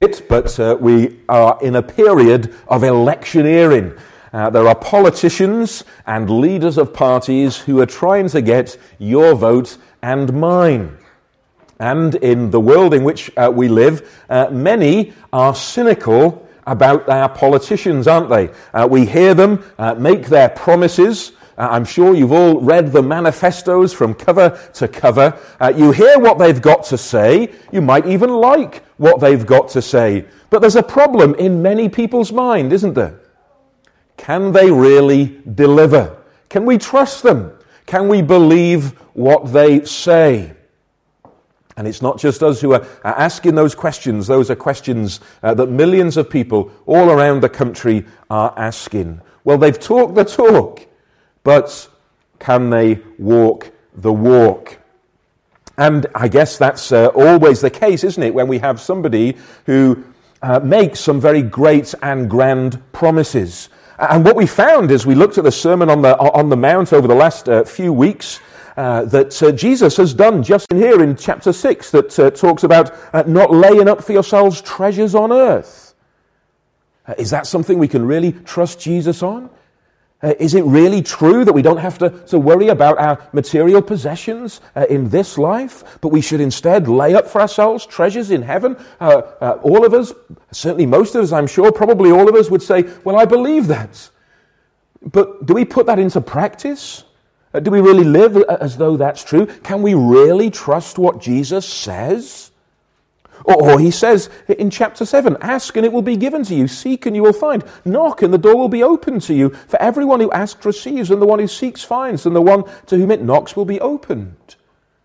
But we are in a period of electioneering. There are politicians and leaders of parties who are trying to get your vote and mine. And in the world in which we live, many are cynical about our politicians, aren't they? We hear them make their promises. I'm sure you've all read the manifestos from cover to cover. You hear what they've got to say. You might even like what they've got to say. But there's a problem in many people's mind, isn't there? Can they really deliver? Can we trust them? Can we believe what they say? And it's not just us who are asking those questions. Those are questions that millions of people all around the country are asking. Well, they've talked the talk, but can they walk the walk? And I guess that's always the case, isn't it, when we have somebody who makes some very great and grand promises. And what we found as we looked at the Sermon on the Mount over the last few weeks, that Jesus has done just in here in chapter 6, that talks about not laying up for yourselves treasures on earth. Is that something we can really trust Jesus on? Is it really true that we don't have to worry about our material possessions in this life, but we should instead lay up for ourselves treasures in heaven? All of us, certainly most of us, I'm sure, probably all of us would say, well, I believe that. But do we put that into practice? Do we really live as though that's true? Can we really trust what Jesus says? Or he says in chapter 7, ask and it will be given to you, seek and you will find, knock and the door will be opened to you. For everyone who asks receives, and the one who seeks finds, and the one to whom it knocks will be opened.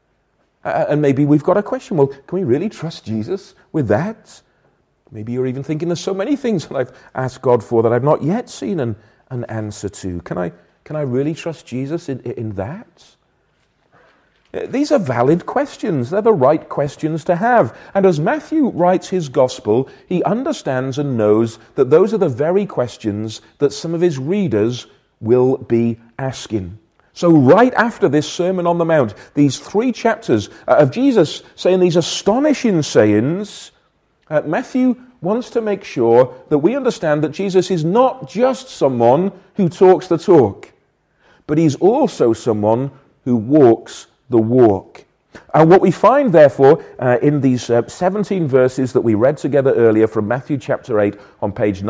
And maybe we've got a question, well, can we really trust Jesus with that? Maybe you're even thinking there's so many things that I've asked God for that I've not yet seen an answer to. Can I really trust Jesus in that? These are valid questions. They're the right questions to have. And as Matthew writes his gospel, he understands and knows that those are the very questions that some of his readers will be asking. So right after this Sermon on the Mount, these 3 chapters of Jesus saying these astonishing sayings, Matthew wants to make sure that we understand that Jesus is not just someone who talks the talk, but he's also someone who walks the walk. And what we find, therefore, in these 17 verses that we read together earlier from Matthew chapter 8 on page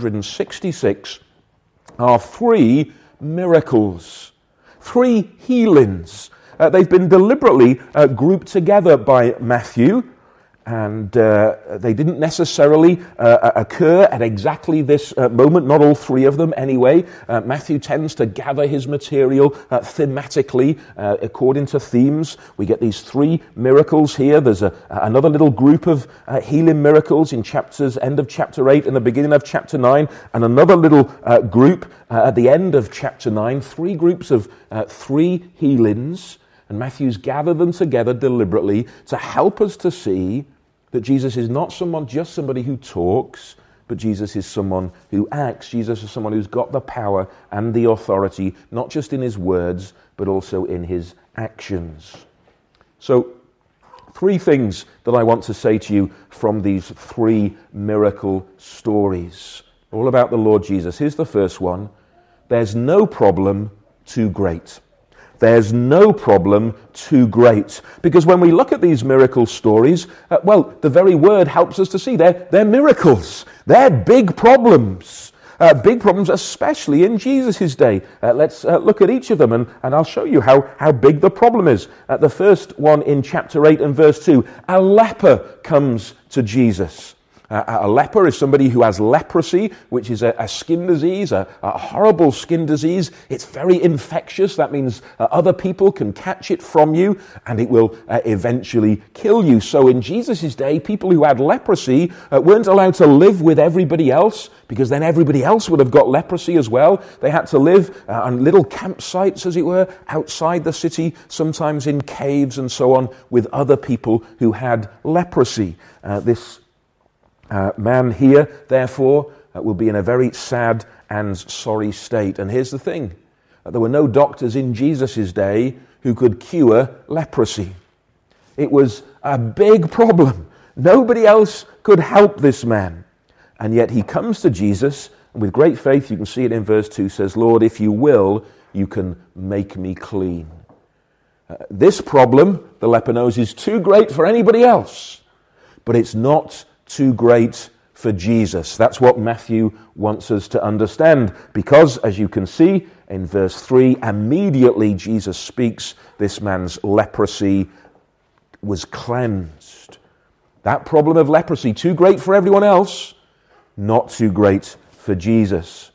966 are 3 miracles, 3 healings. They've been deliberately grouped together by Matthew, and they didn't necessarily occur at exactly this moment, not all 3 of them anyway. Matthew tends to gather his material thematically according to themes. We get these 3 miracles here. There's another little group of healing miracles in end of chapter 8 and the beginning of chapter 9, and another little group at the end of chapter 9, 3 groups of 3 healings. And Matthew's gathered them together deliberately to help us to see that Jesus is not just somebody who talks, but Jesus is someone who acts. Jesus is someone who's got the power and the authority, not just in his words, but also in his actions. So, 3 things that I want to say to you from these 3 miracle stories, all about the Lord Jesus. Here's the first one. There's no problem too great. There's no problem too great. Because when we look at these miracle stories, the very word helps us to see they're miracles. They're big problems. Big problems, especially in Jesus' day. Let's look at each of them, and I'll show you how big the problem is. The first one in chapter 8 and verse 2, a leper comes to Jesus. A leper is somebody who has leprosy, which is a skin disease, a horrible skin disease. It's very infectious. That means other people can catch it from you, and it will eventually kill you. So in Jesus' day, people who had leprosy weren't allowed to live with everybody else, because then everybody else would have got leprosy as well. They had to live on little campsites, as it were, outside the city, sometimes in caves and so on, with other people who had leprosy. This man here, therefore, will be in a very sad and sorry state. And here's the thing. There were no doctors in Jesus' day who could cure leprosy. It was a big problem. Nobody else could help this man. And yet he comes to Jesus, and with great faith, you can see it in verse 2, says, Lord, if you will, you can make me clean. This problem, the leper knows, is too great for anybody else, but it's not too great for Jesus. That's what Matthew wants us to understand, because, as you can see in verse 3, immediately Jesus speaks, this man's leprosy was cleansed. That problem of leprosy, too great for everyone else, not too great for Jesus.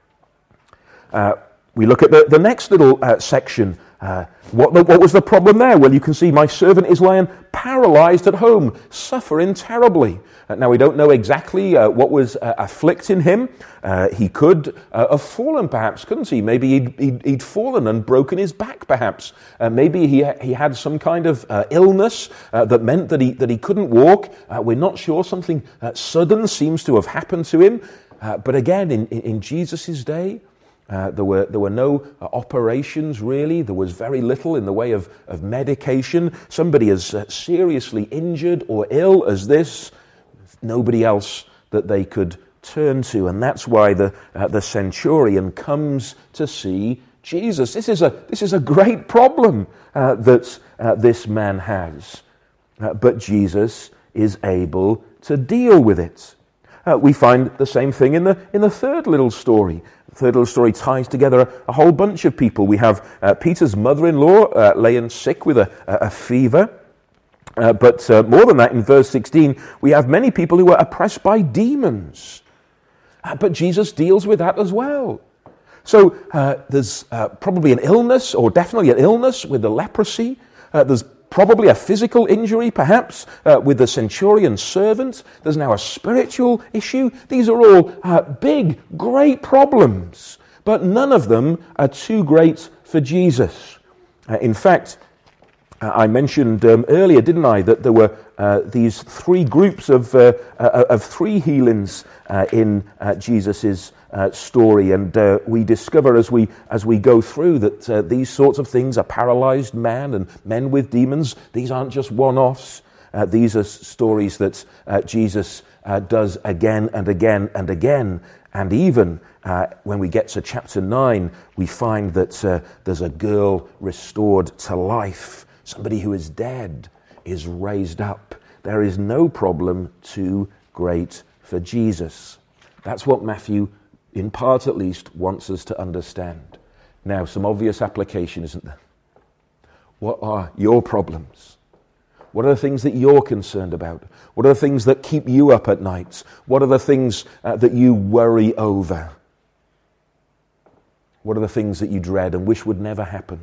We look at the next little section. What was the problem there? Well, you can see my servant is lying paralyzed at home, suffering terribly. Now, we don't know exactly what was afflicting him. He could have fallen, perhaps, couldn't he? Maybe he'd fallen and broken his back, perhaps. Maybe he had some kind of illness that meant that he couldn't walk. We're not sure. Something sudden seems to have happened to him. But again, in Jesus' day, there were no operations, really. There was very little in the way of medication. Somebody as seriously injured or ill as this, nobody else that they could turn to. And that's why the centurion comes to see Jesus. This is a great problem that this man has. But Jesus is able to deal with it. We find the same thing in the third little story. The third little story ties together a whole bunch of people. We have Peter's mother-in-law laying sick with a fever. But more than that, in verse 16, we have many people who are oppressed by demons. But Jesus deals with that as well. So there's probably an illness, or definitely an illness with the leprosy. There's probably a physical injury, perhaps, with the centurion's servant. There's now a spiritual issue. These are all big, great problems, but none of them are too great for Jesus. In fact, I mentioned earlier, didn't I, that there were these three groups of three healings in Jesus's story, and we discover as we go through that these sorts of things, a paralyzed man and men with demons, these aren't just one-offs. These are stories that Jesus does again and again and again. And even when we get to chapter 9, we find that there's a girl restored to life. Somebody who is dead is raised up. There is no problem too great for Jesus. That's what Matthew, in part at least, wants us to understand. Now, some obvious application, isn't there? What are your problems? What are the things that you're concerned about? What are the things that keep you up at night? What are the things that you worry over? What are the things that you dread and wish would never happen?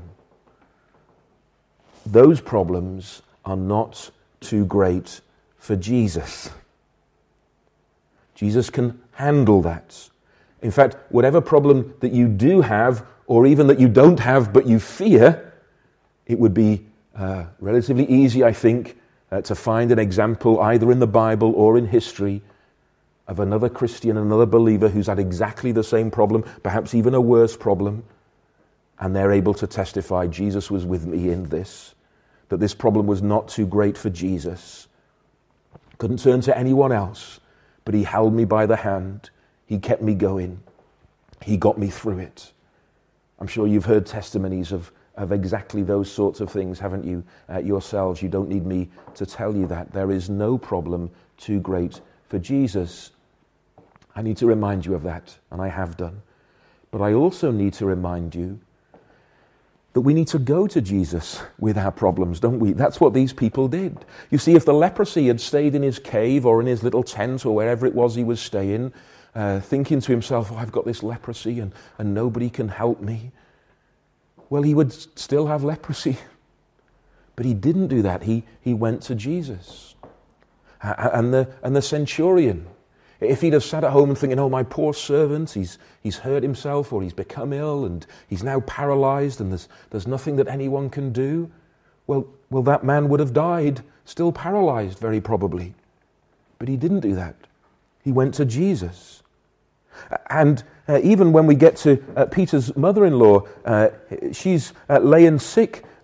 Those problems are not too great for Jesus. Jesus can handle that. In fact, whatever problem that you do have, or even that you don't have but you fear, it would be relatively easy, I think, to find an example either in the Bible or in history of another Christian, another believer who's had exactly the same problem, perhaps even a worse problem, and they're able to testify, Jesus was with me in this, that this problem was not too great for Jesus. Couldn't turn to anyone else, but he held me by the hand. He kept me going. He got me through it. I'm sure you've heard testimonies of exactly those sorts of things, haven't you, yourselves? You don't need me to tell you that. There is no problem too great for Jesus. I need to remind you of that, and I have done. But I also need to remind you that we need to go to Jesus with our problems, don't we? That's what these people did. You see, if the leprosy had stayed in his cave or in his little tent or wherever it was he was staying, thinking to himself, I've got this leprosy and nobody can help me, well, he would still have leprosy. But he didn't do that. He went to Jesus. And the centurion, if he'd have sat at home and thinking, oh, my poor servant, he's hurt himself or he's become ill and he's now paralyzed and there's nothing that anyone can do, well, that man would have died, still paralyzed very probably. But he didn't do that. He went to Jesus. And even when we get to Peter's mother-in-law, she's laying sick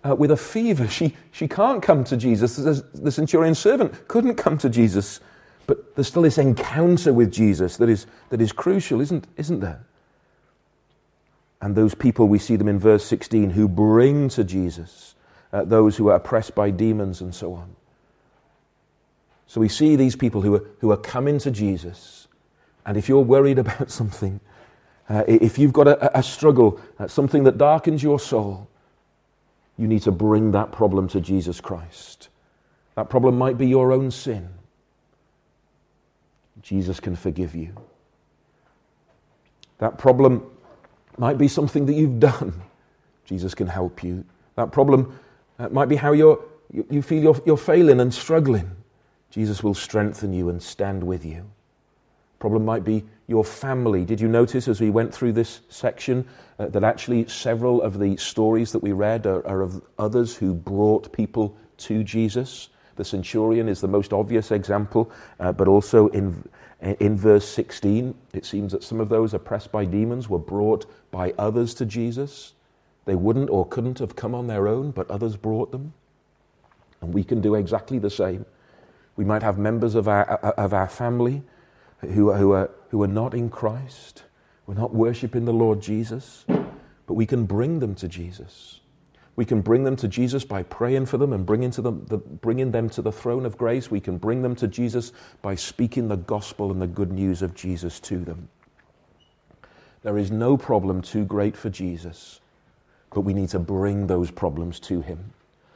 with a fever. She can't come to Jesus. The centurion's servant couldn't come to Jesus. But there's still this encounter with Jesus that is crucial, isn't there? And those people, we see them in verse 16, who bring to Jesus those who are oppressed by demons and so on. So we see these people who are coming to Jesus. And if you're worried about something, if you've got a struggle, something that darkens your soul, you need to bring that problem to Jesus Christ. That problem might be your own sin. Jesus can forgive you. That problem might be something that you've done. Jesus can help you. That problem might be how you feel you're failing and struggling. Jesus will strengthen you and stand with you. Problem might be your family. Did you notice as we went through this section that actually several of the stories that we read are of others who brought people to Jesus? The centurion is the most obvious example, but also in verse 16, it seems that some of those oppressed by demons were brought by others to Jesus. They wouldn't or couldn't have come on their own, but others brought them. And we can do exactly the same. We might have members of our family who are not in Christ. We're not worshiping the Lord Jesus, but we can bring them to Jesus. We can bring them to Jesus by praying for them and bringing them to the throne of grace. We can bring them to Jesus by speaking the gospel and the good news of Jesus to them. There is no problem too great for Jesus, but we need to bring those problems to him.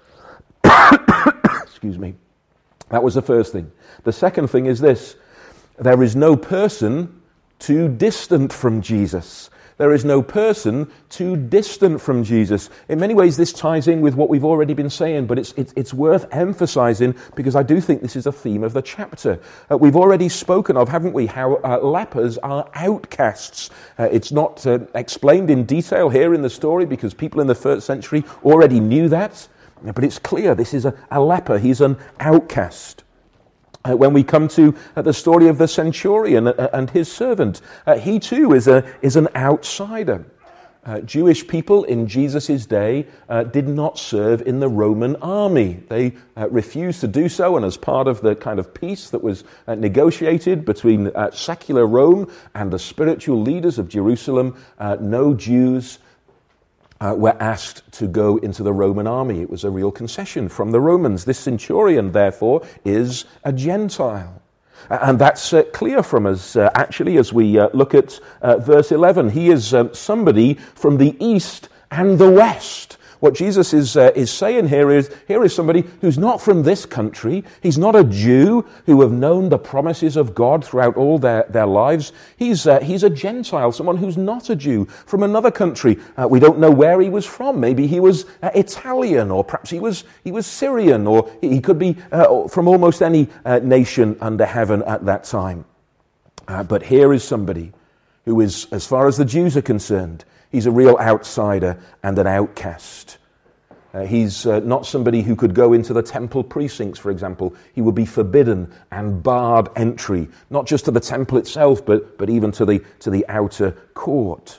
Excuse me. That was the first thing. The second thing is this. There is no person too distant from Jesus. There is no person too distant from Jesus. In many ways, this ties in with what we've already been saying, but it's worth emphasizing because I do think this is a theme of the chapter. We've already spoken of, haven't we, how lepers are outcasts. It's not explained in detail here in the story because people in the first century already knew that, but it's clear this is a leper. He's an outcast. When we come to the story of the centurion and his servant, he too is an outsider. Jewish people in Jesus' day did not serve in the Roman army. They refused to do so, and as part of the kind of peace that was negotiated between secular Rome and the spiritual leaders of Jerusalem, no Jews were asked to go into the Roman army. It was a real concession from the Romans. This centurion, therefore, is a Gentile. And that's clear from us, actually, as we look at verse 11. He is somebody from the east and the west. What Jesus is saying here is somebody who's not from this country. He's not a Jew who have known the promises of God throughout all their lives. He's a Gentile, someone who's not a Jew from another country. We don't know where he was from. Maybe he was Italian, or perhaps he was Syrian, or he could be from almost any nation under heaven at that time. But here is somebody who is, as far as the Jews are concerned, he's a real outsider and an outcast. He's not somebody who could go into the temple precincts, for example. He would be forbidden and barred entry, not just to the temple itself, but even to the outer court.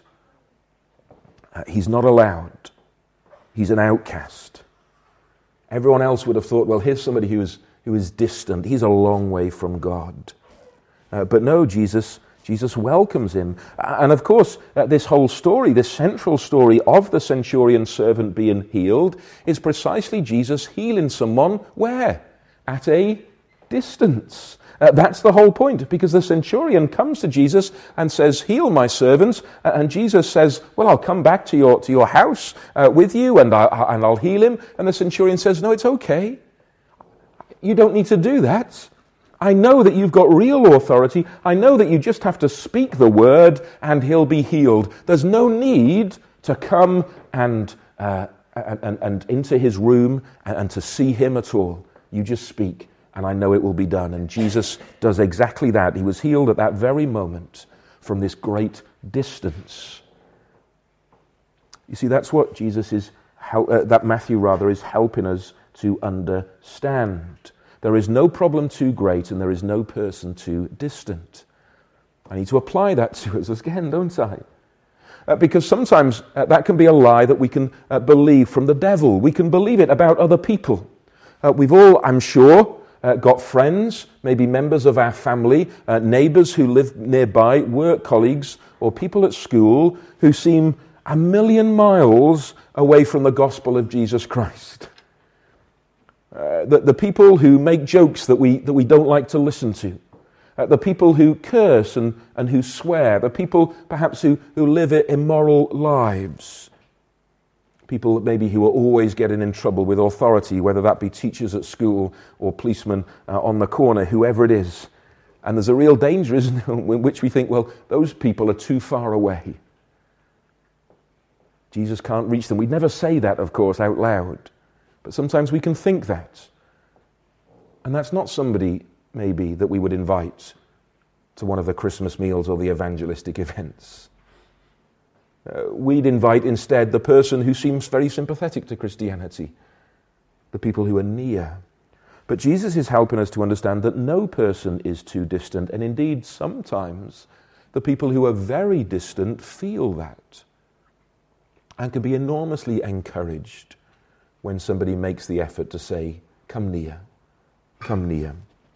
He's not allowed. He's an outcast. Everyone else would have thought, well, here's somebody who is distant. He's a long way from God. But no, Jesus welcomes him. And of course, this whole story, this central story of the centurion's servant being healed, is precisely Jesus healing someone where? At a distance. That's the whole point, because the centurion comes to Jesus and says, heal my servant, and Jesus says, well, I'll come back to your house with you and I'll heal him. And the centurion says, no, it's okay. You don't need to do that. I know that you've got real authority. I know that you just have to speak the word and he'll be healed. There's no need to come and into his room and to see him at all. You just speak and I know it will be done. And Jesus does exactly that. He was healed at that very moment from this great distance. You see, that's what that Matthew is helping us to understand. There is no problem too great and there is no person too distant. I need to apply that to us again, don't I? Because sometimes that can be a lie that we can believe from the devil. We can believe it about other people. We've all, I'm sure, got friends, maybe members of our family, neighbours who live nearby, work colleagues, or people at school who seem a million miles away from the gospel of Jesus Christ. The people who make jokes that we don't like to listen to. The people who curse and who swear. The people perhaps who live immoral lives. People maybe who are always getting in trouble with authority, whether that be teachers at school or policemen on the corner, whoever it is. And there's a real danger, isn't there, in which we think, well, those people are too far away. Jesus can't reach them. We'd never say that, of course, out loud. But sometimes we can think that. And that's not somebody, maybe, that we would invite to one of the Christmas meals or the evangelistic events. We'd invite instead the person who seems very sympathetic to Christianity, the people who are near. But Jesus is helping us to understand that no person is too distant, and indeed sometimes the people who are very distant feel that and can be enormously encouraged when somebody makes the effort to say, come near, come near.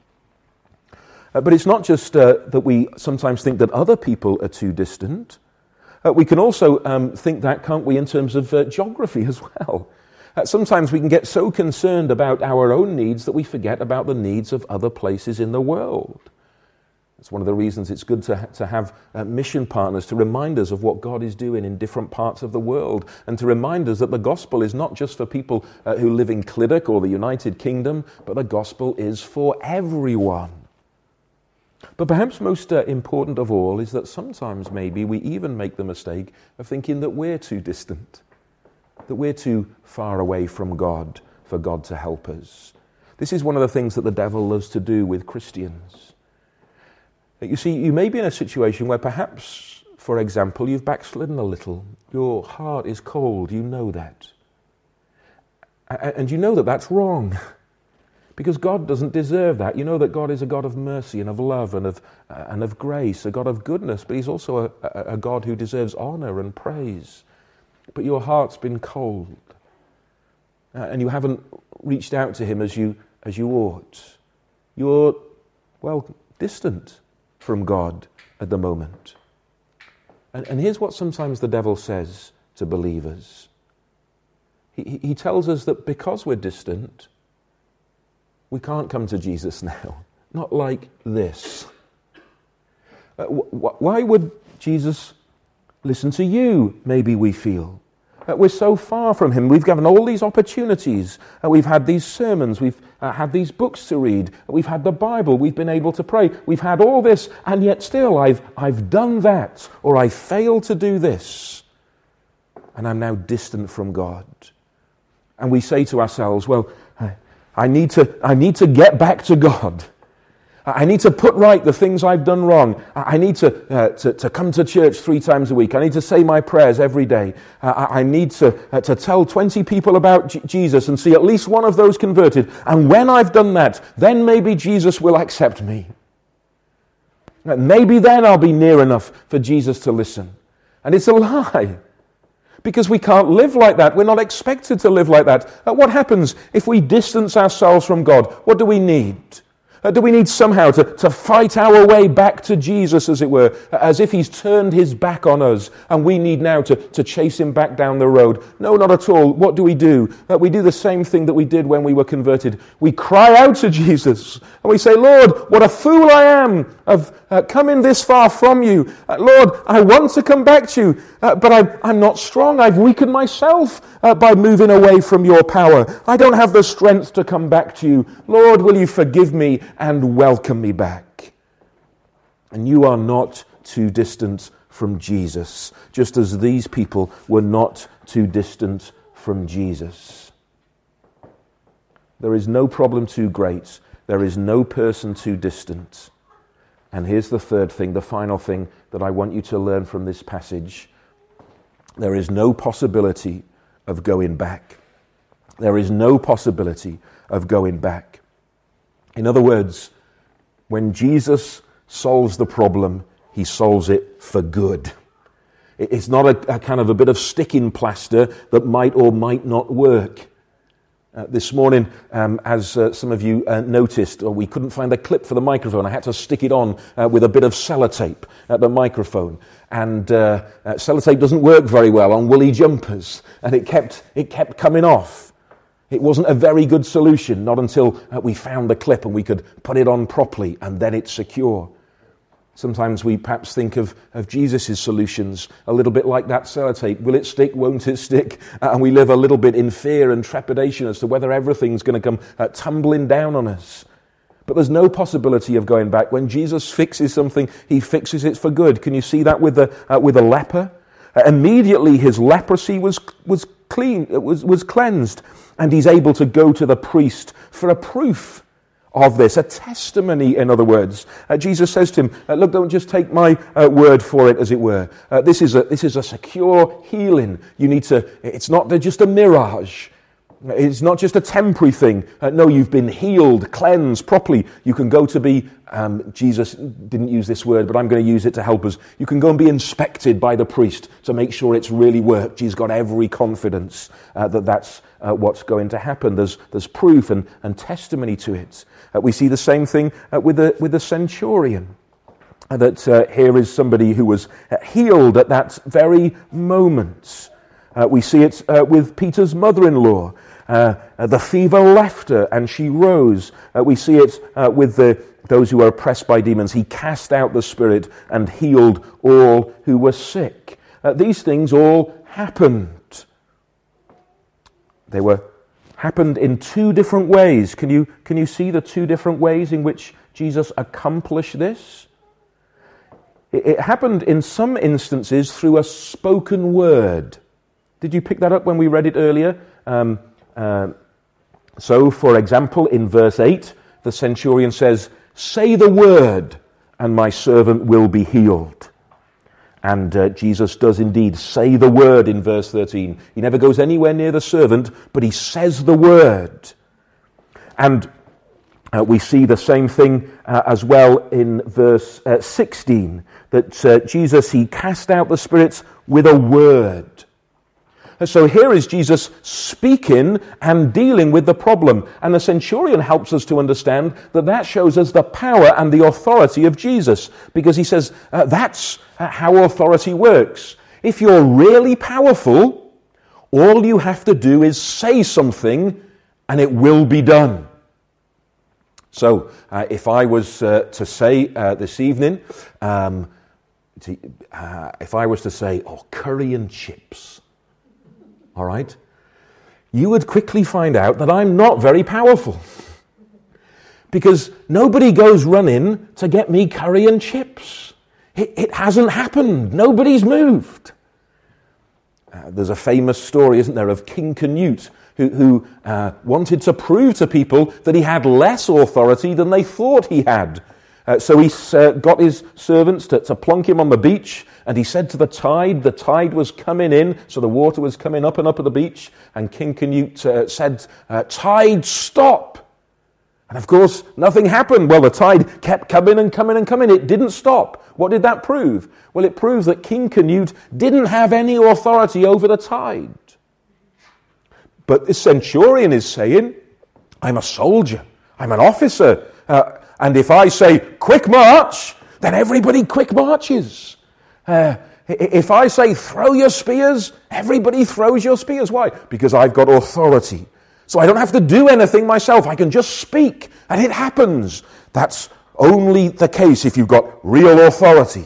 But it's not just that we sometimes think that other people are too distant. We can also think that, can't we, in terms of geography as well. Sometimes we can get so concerned about our own needs that we forget about the needs of other places in the world. It's one of the reasons it's good to have mission partners to remind us of what God is doing in different parts of the world, and to remind us that the gospel is not just for people who live in Clydach or the United Kingdom, but the gospel is for everyone. But perhaps most important of all is that sometimes maybe we even make the mistake of thinking that we're too distant, that we're too far away from God for God to help us. This is one of the things that the devil loves to do with Christians. You see, you may be in a situation where perhaps, for example, you've backslidden a little. Your heart is cold, you know that. And you know that that's wrong. Because God doesn't deserve that. You know that God is a God of mercy and of love and of grace, a God of goodness, but he's also a God who deserves honor and praise. But your heart's been cold, and you haven't reached out to him as you ought. You're, distant from God at the moment. And here's what sometimes the devil says to believers. He tells us that because we're distant, we can't come to Jesus now. Not like this. Why would Jesus listen to you, maybe we feel? We're so far from him. We've given all these opportunities. We've had these sermons. We've had these books to read. We've had the Bible. We've been able to pray. We've had all this, and yet still I've done that, or I failed to do this, and I'm now distant from God. And we say to ourselves, well, I need to get back to God. I need to put right the things I've done wrong. I need to come to church 3 times a week. I need to say my prayers every day. I need to tell 20 people about Jesus and see at least one of those converted. And when I've done that, then maybe Jesus will accept me. Maybe then I'll be near enough for Jesus to listen. And it's a lie. Because we can't live like that. We're not expected to live like that. What happens if we distance ourselves from God? What do we need? Do we need somehow to fight our way back to Jesus, as it were, as if he's turned his back on us and we need now to chase him back down the road? No, not at all. What do? We do the same thing that we did when we were converted. We cry out to Jesus and we say, Lord, what a fool I am of coming this far from you. Lord, I want to come back to you, but I'm not strong. I've weakened myself by moving away from your power. I don't have the strength to come back to you. Lord, will you forgive me and welcome me back? And you are not too distant from Jesus, just as these people were not too distant from Jesus. There is no problem too great. There is no person too distant. And here's the third thing, the final thing that I want you to learn from this passage. There is no possibility of going back. There is no possibility of going back. In other words, when Jesus solves the problem, he solves it for good. It's not a kind of a bit of sticking plaster that might or might not work. This morning, as some of you noticed, we couldn't find a clip for the microphone. I had to stick it on with a bit of sellotape at the microphone. And sellotape doesn't work very well on woolly jumpers. And it kept coming off. It wasn't a very good solution, not until we found the clip and we could put it on properly, and then it's secure. Sometimes we perhaps think of Jesus' solutions a little bit like that sellotape. Will it stick? Won't it stick? And we live a little bit in fear and trepidation as to whether everything's going to come tumbling down on us. But there's no possibility of going back. When Jesus fixes something, he fixes it for good. Can you see that with the leper? Immediately his leprosy was clean, was cleansed, and he's able to go to the priest for a proof of this, a testimony, in other words. Jesus says to him, look, don't just take my word for it, as it were. This is a secure healing. It's not just a mirage. It's not just a temporary thing. No, you've been healed, cleansed properly. You can go to be, Jesus didn't use this word, but I'm going to use it to help us. You can go and be inspected by the priest to make sure it's really worked. He's got every confidence that that's what's going to happen. There's proof and testimony to it. We see the same thing with the centurion. That here is somebody who was healed at that very moment. We see it with Peter's mother-in-law. The fever left her and she rose. We see it with those who are oppressed by demons. He cast out the spirit and healed all who were sick. These things all happened. They happened in two different ways. Can you see the two different ways in which Jesus accomplished this? It happened in some instances through a spoken word. Did you pick that up when we read it earlier? So, for example, in verse 8, the centurion says, "Say the word, and my servant will be healed." And Jesus does indeed say the word in verse 13. He never goes anywhere near the servant, but he says the word. And we see the same thing as well in verse 16, that Jesus, he cast out the spirits with a word. So here is Jesus speaking and dealing with the problem. And the centurion helps us to understand that shows us the power and the authority of Jesus. Because he says that's how authority works. If you're really powerful, all you have to do is say something and it will be done. So if I was to say this evening, if I was to say, curry and chips, all right, you would quickly find out that I'm not very powerful. Because nobody goes running to get me curry and chips. It hasn't happened. Nobody's moved. There's a famous story, isn't there, of King Canute, who wanted to prove to people that he had less authority than they thought he had. So he got his servants to plunk him on the beach, and he said to the tide was coming in, so the water was coming up and up at the beach, and King Canute said, "Tide, stop!" And of course, nothing happened. Well, the tide kept coming and coming and coming. It didn't stop. What did that prove? Well, it proves that King Canute didn't have any authority over the tide. But the centurion is saying, I'm a soldier, I'm an officer, and if I say, quick march, then everybody quick marches. If I say, throw your spears, everybody throws your spears. Why? Because I've got authority. So I don't have to do anything myself. I can just speak, and it happens. That's only the case if you've got real authority.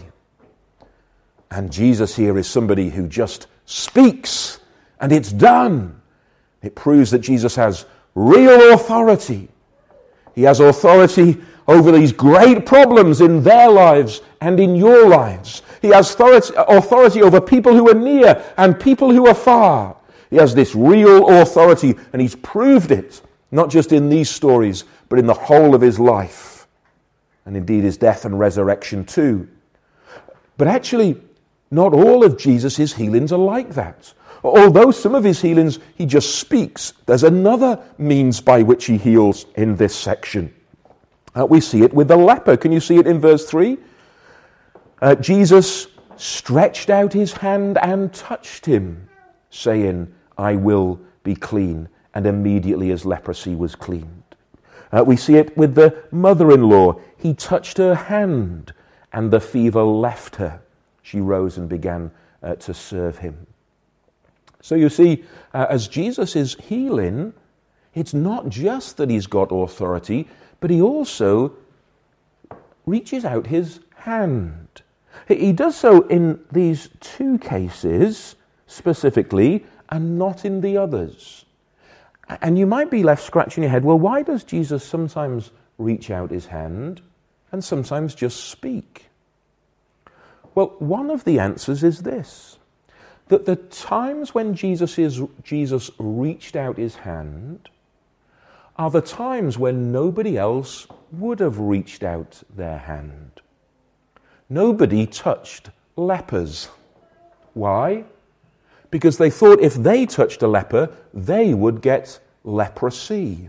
And Jesus here is somebody who just speaks, and it's done. It proves that Jesus has real authority. He has authority over these great problems in their lives and in your lives. He has authority over people who are near and people who are far. He has this real authority, and he's proved it, not just in these stories, but in the whole of his life, and indeed his death and resurrection too. But actually, not all of Jesus' healings are like that. Although some of his healings, he just speaks, there's another means by which he heals in this section. We see it with the leper. Can you see it in verse 3? Jesus stretched out his hand and touched him, saying, I will be clean. And immediately his leprosy was cleaned. We see it with the mother-in-law. He touched her hand and the fever left her. She rose and began to serve him. So you see, as Jesus is healing, it's not just that he's got authority, but he also reaches out his hand. He does so in these two cases specifically, and not in the others. And you might be left scratching your head, well, why does Jesus sometimes reach out his hand and sometimes just speak? Well, one of the answers is this, that the times when Jesus reached out his hand are the times when nobody else would have reached out their hand. Nobody touched lepers. Why? Because they thought if they touched a leper, they would get leprosy.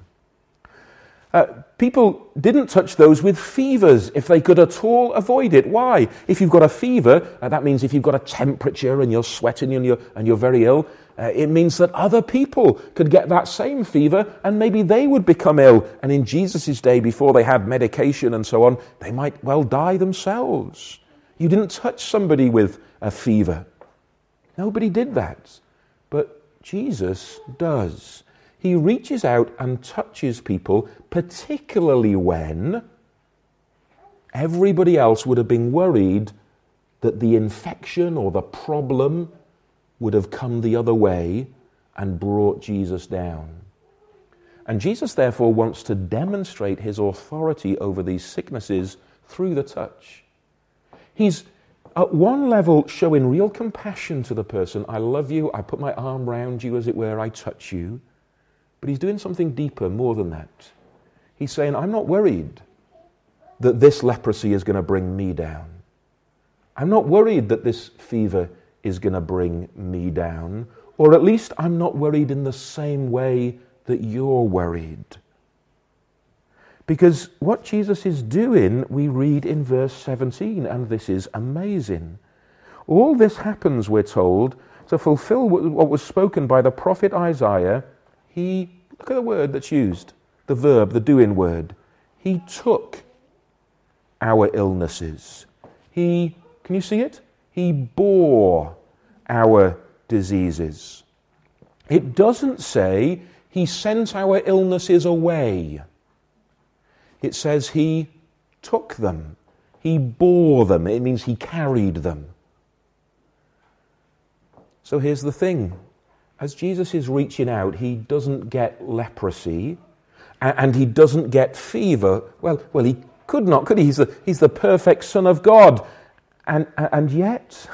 People didn't touch those with fevers if they could at all avoid it. Why? If you've got a fever, that means if you've got a temperature and you're sweating and you're very ill, it means that other people could get that same fever and maybe they would become ill. And in Jesus' day, before they had medication and so on, they might well die themselves. You didn't touch somebody with a fever. Nobody did that. But Jesus does. He reaches out and touches people, particularly when everybody else would have been worried that the infection or the problem would have come the other way and brought Jesus down. And Jesus therefore wants to demonstrate his authority over these sicknesses through the touch. He's at one level showing real compassion to the person. I love you, I put my arm round you, as it were, I touch you. But he's doing something deeper, more than that. He's saying, I'm not worried that this leprosy is going to bring me down. I'm not worried that this fever is going to bring me down. Or at least I'm not worried in the same way that you're worried. Because what Jesus is doing, we read in verse 17, and this is amazing. All this happens, we're told, to fulfill what was spoken by the prophet Isaiah. Look at the word that's used, the verb, the doing word. He took our illnesses. Can you see it? He bore our diseases. It doesn't say he sent our illnesses away. It says he took them. He bore them. It means he carried them. So here's the thing. As Jesus is reaching out, he doesn't get leprosy and he doesn't get fever. Well, he could not, could he? He's the perfect Son of God. And yet,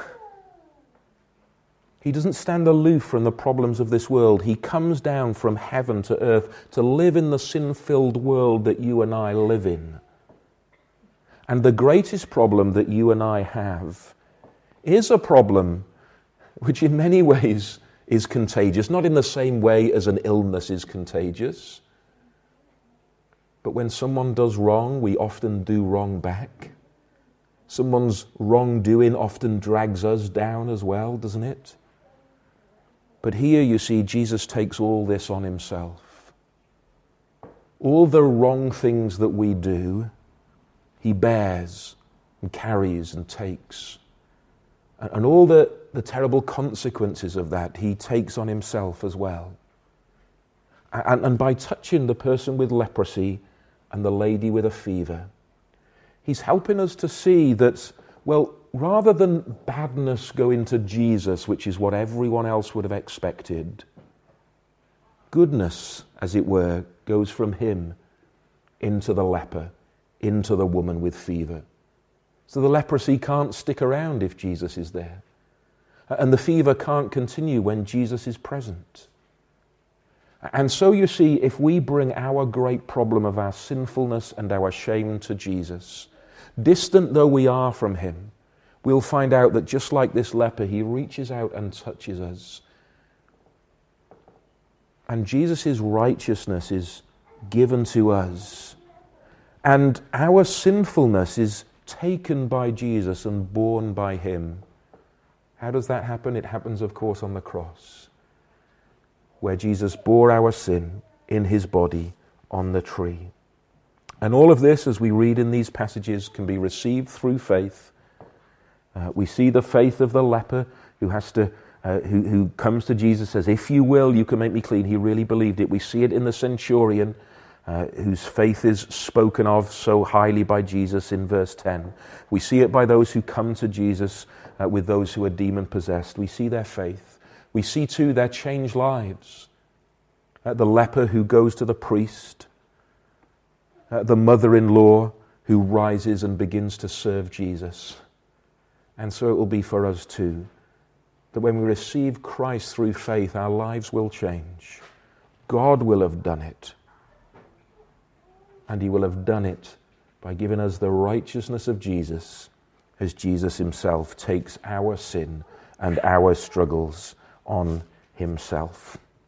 he doesn't stand aloof from the problems of this world. He comes down from heaven to earth to live in the sin-filled world that you and I live in. And the greatest problem that you and I have is a problem which in many ways is contagious, not in the same way as an illness is contagious. But when someone does wrong, we often do wrong back. Someone's wrongdoing often drags us down as well, doesn't it? But here you see Jesus takes all this on himself. All the wrong things that we do, he bears and carries and takes. And all the terrible consequences of that, he takes on himself as well. And by touching the person with leprosy and the lady with a fever, he's helping us to see that, well, rather than badness go into Jesus, which is what everyone else would have expected, goodness, as it were, goes from him into the leper, into the woman with fever. So the leprosy can't stick around if Jesus is there. And the fever can't continue when Jesus is present. And so you see, if we bring our great problem of our sinfulness and our shame to Jesus, distant though we are from him, we'll find out that just like this leper, he reaches out and touches us. And Jesus' righteousness is given to us. And our sinfulness is taken by Jesus and borne by him. How does that happen? It happens, of course, on the cross, where Jesus bore our sin in his body on the tree. And all of this, as we read in these passages, can be received through faith. We see the faith of the leper who comes to Jesus, says, "If you will, you can make me clean." He really believed it. We see it in the centurion, whose faith is spoken of so highly by Jesus in verse 10. We see it by those who come to Jesus with those who are demon-possessed. We see their faith. We see, too, their changed lives. The leper who goes to the priest, the mother-in-law who rises and begins to serve Jesus. And so it will be for us too, that when we receive Christ through faith, our lives will change. God will have done it. And he will have done it by giving us the righteousness of Jesus, as Jesus himself takes our sin and our struggles on himself.